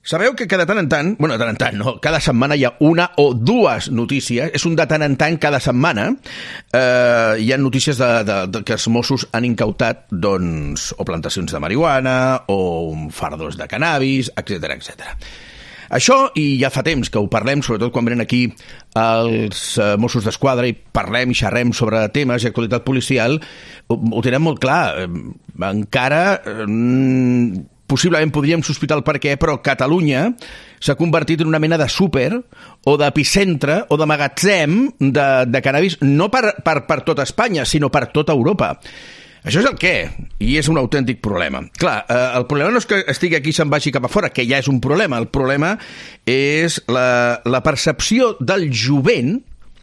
Sabeu que cada tant en tant, bueno, de tant en tant, no, cada setmana hi ha una o dues notícies, és un de tant en tant cada setmana, hi ha notícies de que els Mossos han incautat, doncs, o plantacions de marihuana, o fardos de cannabis, etc etc. Això, i ja fa temps que ho parlem, sobretot quan venen aquí els Mossos d'Esquadra i parlem i xerrem sobre temes i actualitat policial, ho tenen molt clar. Encara possiblement podríem sospitar el per què, però Catalunya s'ha convertit en una mena de súper o d'epicentre o de magatzem de cannabis, no per tota Espanya, sinó per tota Europa. Això és el què, i és un autèntic problema. Clar, el problema no és que estigui aquí i se'n vagi cap a fora, que ja és un problema. El problema és la percepció del jovent,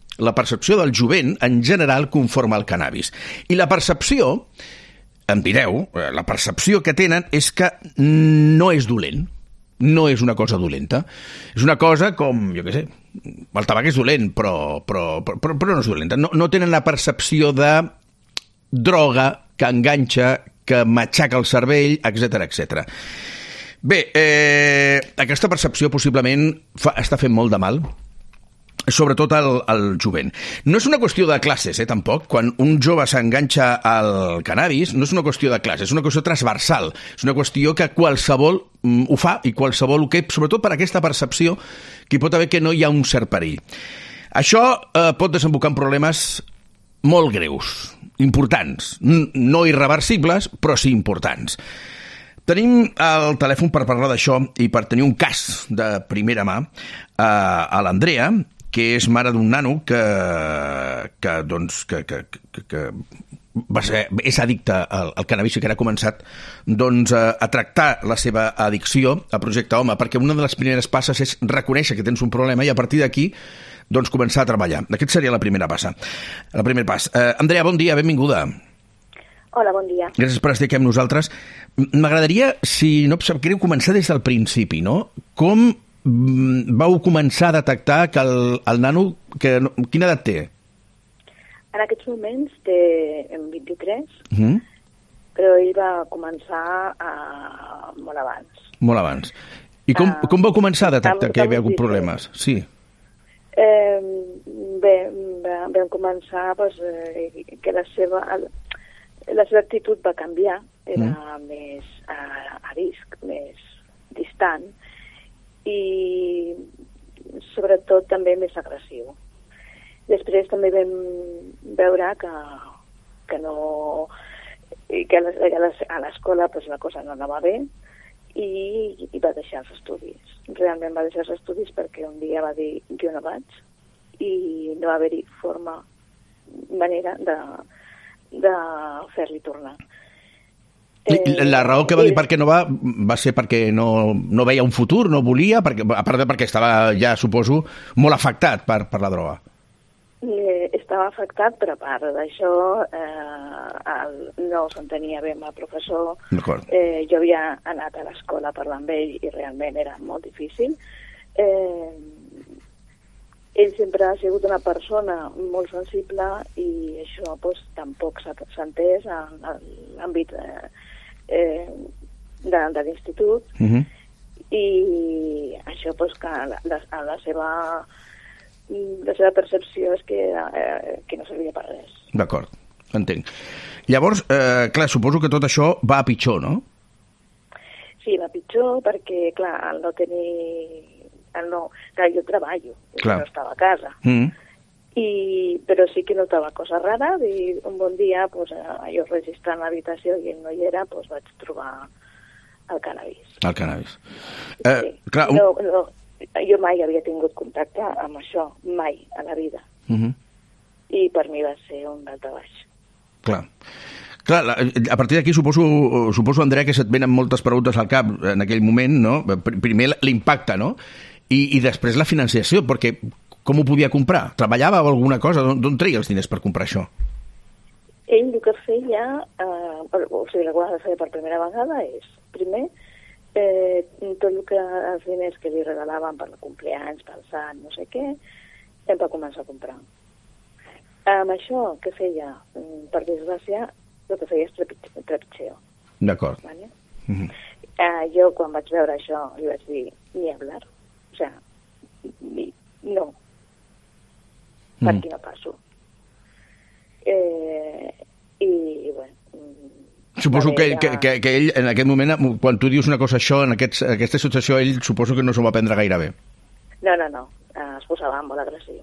en general conforme al cannabis. I la percepció, em direu, la percepció que tenen és que no és dolent. No és una cosa dolenta. És una cosa com, jo què sé, el tabac és dolent, però no és dolenta. No tenen la percepció de droga que enganxa, que matxaca el cervell, etc etc. Bé, aquesta percepció possiblement està fent molt de mal, sobretot al jovent. No és una qüestió de classes, tampoc. Quan un jove s'enganxa al cannabis, no és una qüestió de classes, és una qüestió transversal. És una qüestió que qualsevol ho fa i qualsevol ho cap, sobretot per aquesta percepció que hi pot haver que no hi ha un cert perill. Això pot desembocar en problemes molt greus, importants, no irreversibles, però sí importants. Tenim el telèfon per parlar d'això i per tenir un cas de primera mà a l'Andrea, que és mare d'un nano que és addicte al cannabis i que ara ha començat a tractar la seva addicció a Projecte Home, perquè una de les primeres passes és reconèixer que tens un problema i a partir d'aquí començar a treballar. Aquest seria la primera passa. El primer pas. Andrea, bon dia, benvinguda. Hola, bon dia. Gràcies per estar aquí amb nosaltres. M'agradaria, si no sap greu, començar des del principi, no? Com vau començar a detectar que el nano... Quina edat té? En aquests moments té 23, però ell va començar molt abans. Molt abans. I com vau començar a detectar que hi havia hagut problemes? Sí. Bé, vam començar que la seva actitud va canviar, era més a risc, més distant i sobretot també més agressiu. Després també vam veure que a l'escola la cosa no anava bé i va deixar els estudis. Realment va deixar els estudis perquè un dia va dir jo no vaig i no va haver-hi manera de fer-li tornar. La raó que va dir perquè no va ser perquè no veia un futur, no volia, a part de perquè estava ja, suposo, molt afectat per la droga. Estava afectat, però a part d'això no s'entenia bé amb el professor. Jo havia anat a l'escola a parlar amb ell i realment era molt difícil. Ell sempre ha sigut una persona molt sensible i això tampoc s'ha entès en l'àmbit de l'institut i això que la seva percepció és que no servia per res. D'acord, entenc. Llavors, clar, suposo que tot això va a pitjor, no? Sí, va a pitjor perquè, clar, al no tenir... Clar, jo treballo, no estava a casa. Però sí que notava coses rares i un bon dia, jo registrant l'habitació i ell no hi era, vaig trobar el cannabis. El cannabis. Sí. Clar, jo mai havia tingut contacte amb això, mai, a la vida. I per mi va ser un daltabaix. Clar, a partir d'aquí suposo, Andrea, que se't venen moltes preguntes al cap en aquell moment, no? Primer l'impacte, no? I després la financiació, perquè com ho podia comprar? Treballava o alguna cosa? D'on treia els diners per comprar això? Ell el que feia, la cosa que feia per primera vegada és, primer, tot el que els diners que li regalaven per compleanys, per sant, no sé què, em va començar a comprar. Amb això que feia, per desgràcia, el que feia és trepitxeo. D'acord. Vale? Jo, quan vaig veure això, li vaig dir, per aquí no passo. I, bueno... Suposo que ell, en aquest moment, quan tu dius una cosa això, en aquesta situació, ell suposo que no s'ho va prendre gaire bé. No, es posava molt agressiu.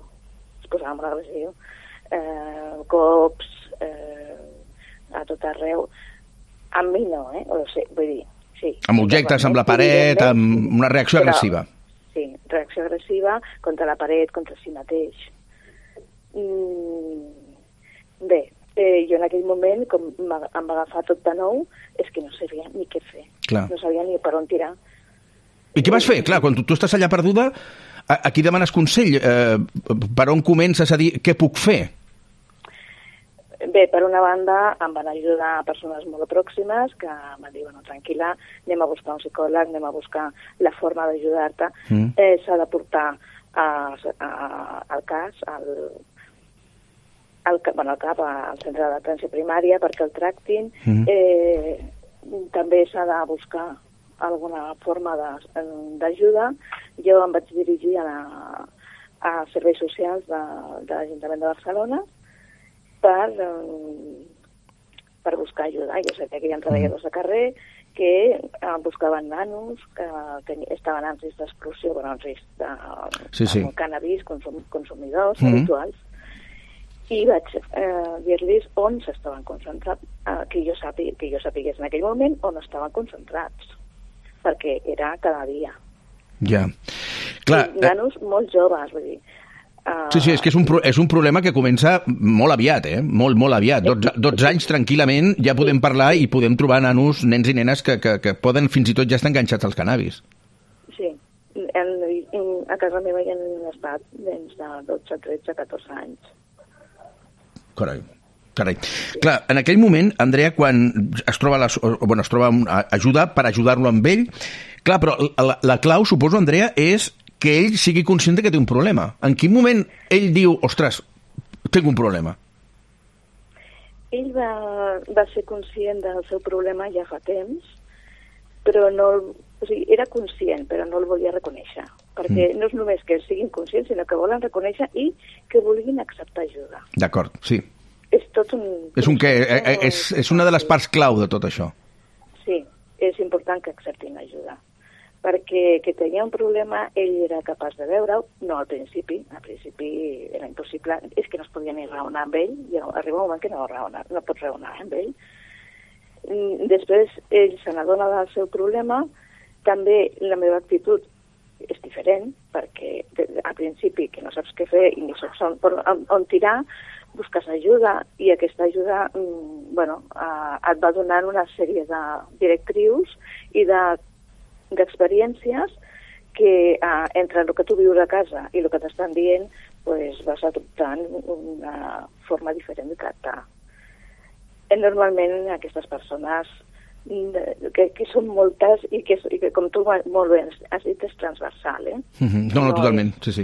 Cops, a tot arreu. Amb mi no, o sigui, vull dir, sí. Amb objectes, amb la paret, amb una reacció agressiva. Sí, reacció agressiva contra la paret, contra si mateix. Bé, jo en aquell moment, com em va agafar tot de nou, és que no sabia ni què fer. Clar. No sabia ni per on tirar. I què vas fer? Clar, quan tu estàs allà perduda, a qui demanes consell? Per on comences a dir què puc fer? Bé, per una banda, em van ajudar persones molt pròximes que em diuen, no, tranquil·la, anem a buscar un psicòleg, anem a buscar la forma d'ajudar-te. S'ha de portar al CAS, al centre d'atenció primària, perquè el tractin. També s'ha de buscar alguna forma d'ajuda. Jo em vaig dirigir a serveis socials de l'Ajuntament de Barcelona per buscar ajuda. Jo sé que hi ha treballadors de carrer que buscaven nanos que estaven en risc d'exclusió, en risc de cannabis, consumidors habituals. I vaig dir-los on s'estaven concentrats, que jo sapigués en aquell moment on estaven concentrats, perquè era cada dia. Ja. Clar, nanos molt joves, vull dir. Sí, és que és un problema que comença molt aviat, molt, molt aviat. 12 anys, tranquil·lament, ja podem parlar i podem trobar nens i nenes que poden fins i tot ja estar enganxats als cannabis. Sí. A casa meva hi ha estat des de 12, 13, 14 anys. Carai. Clar, en aquell moment, Andrea, quan es troba ajuda per ajudar-lo amb ell, clar, però la clau, suposo, Andrea, és que ell sigui conscient que té un problema. En quin moment ell diu, ostres, tinc un problema? Ell va ser conscient del seu problema ja fa temps, però no... O sigui, era conscient, però no el volia reconèixer. Perquè no és només que siguin conscients, sinó que volen reconèixer i que vulguin acceptar ajuda. D'acord, sí. És tot un... És una de les parts clau de tot això. Sí, és important que acceptin ajuda. Perquè que tenia un problema ell era capaç de veure-ho, no al principi era impossible, és que no es podia ni raonar amb ell, i arriba un moment que no pots raonar amb ell. Després ell se n'adona del seu problema, també la meva actitud és diferent, perquè al principi que no saps què fer i no saps on tirar, busques ajuda i aquesta ajuda et va donant una sèrie de directrius i d'experiències que entre el que tu vius a casa i el que t'estan dient vas adoptant una forma diferent de tractar. Normalment aquestes persones que són moltes i que com tu molt bé has dit és transversal. No, totalment, sí.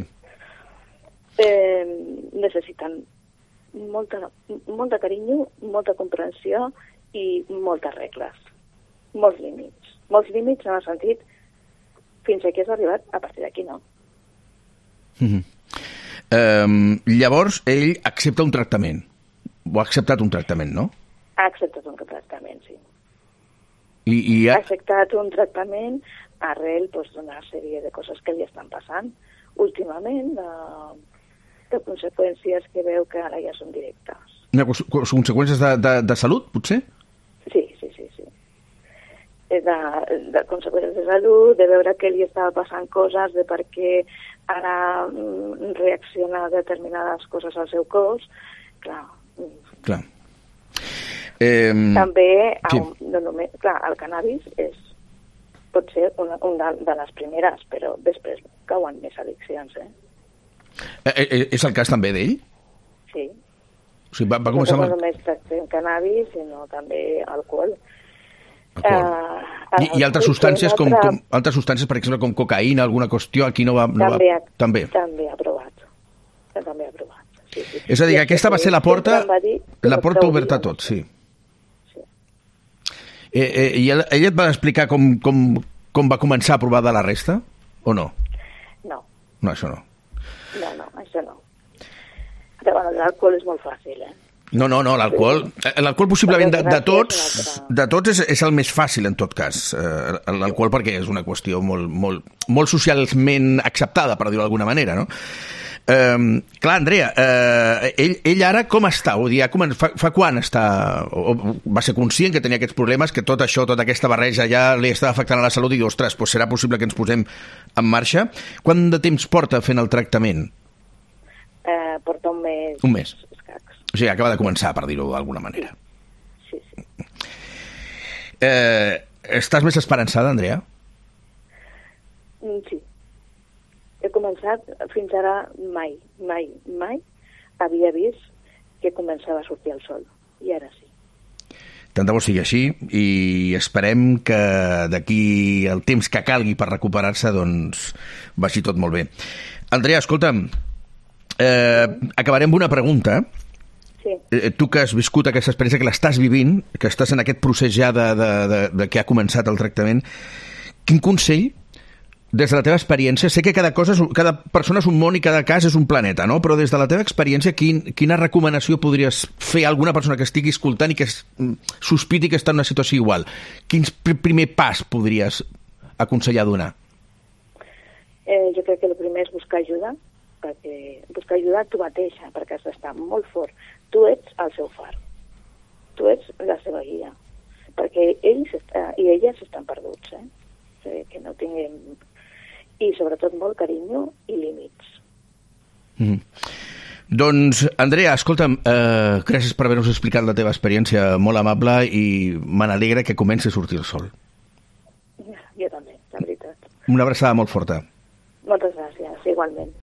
Necessiten molt de carinyo, molta comprensió i moltes regles, molts límits en el sentit fins aquí has arribat, a partir d'aquí no. Llavors ell accepta un tractament, o ha acceptat un tractament, no? Ha acceptat un tractament, sí. Ha acceptat un tractament arrel d'una sèrie de coses que li estan passant últimament, de conseqüències que veu que ara ja són directes. Conseqüències de salut, potser? Sí. De conseqüències de salut, de veure que li estava passant coses, de per què ara reacciona a determinades coses al seu cos. Clar. També, el cannabis pot ser una de les primeres, però després cauen més addiccions. És el cas també d'ell? Sí. O sigui, va començar... No només tractem cannabis, sinó també alcohol. I altres substàncies, per exemple, com cocaïna, alguna qüestió, aquí no va... També ha provat. Sí. És a dir, aquesta va ser la porta oberta a tot, sí. I ell et va explicar com va començar a provar de la resta, o no? No. No, això no. No, això no. Bueno, l'alcohol és molt fàcil, No, l'alcohol possiblement de tots és el més fàcil, en tot cas. L'alcohol perquè és una qüestió molt socialment acceptada, per dir-ho d'alguna manera, no? Clar, Andrea, ell ara com està? Vull dir, fa quan està? Va ser conscient que tenia aquests problemes, que tot això, tota aquesta barreja ja li estava afectant a la salut i diu, ostres, doncs serà possible que ens posem en marxa? Quant de temps porta fent el tractament? Porta un mes. Un mes. O sigui, acaba de començar, per dir-ho d'alguna manera. Sí. Estàs més esperançada, Andrea? Sí. He començat, fins ara mai havia vist que començava a sortir el sol. I ara sí. Tant de bo sigui així i esperem que d'aquí el temps que calgui per recuperar-se doncs vagi tot molt bé. Andrea, escolta'm, acabarem amb una pregunta. Sí. Tu que has viscut aquesta experiència, que l'estàs vivint, que estàs en aquest procés ja de que ha començat el tractament, quin consell, des de la teva experiència, sé que cada persona és un món i cada cas és un planeta, no? Però des de la teva experiència, quina recomanació podries fer a alguna persona que estigui escoltant i que sospiti que està en una situació igual? Quin primer pas podries aconsellar donar? Jo crec que el primer és buscar ajuda, buscar ajuda tu mateixa, perquè has d'estar molt fort. Tu ets el seu far, tu ets la seva guia, perquè ells i elles estan perduts, que no tinguem... I sobretot molt carinyo i límits. Doncs, Andrea, escolta'm, gràcies per haver-nos explicat la teva experiència, molt amable, i me n'alegra que comenci a sortir el sol. Jo també, la veritat. Una abraçada molt forta. Moltes gràcies, igualment.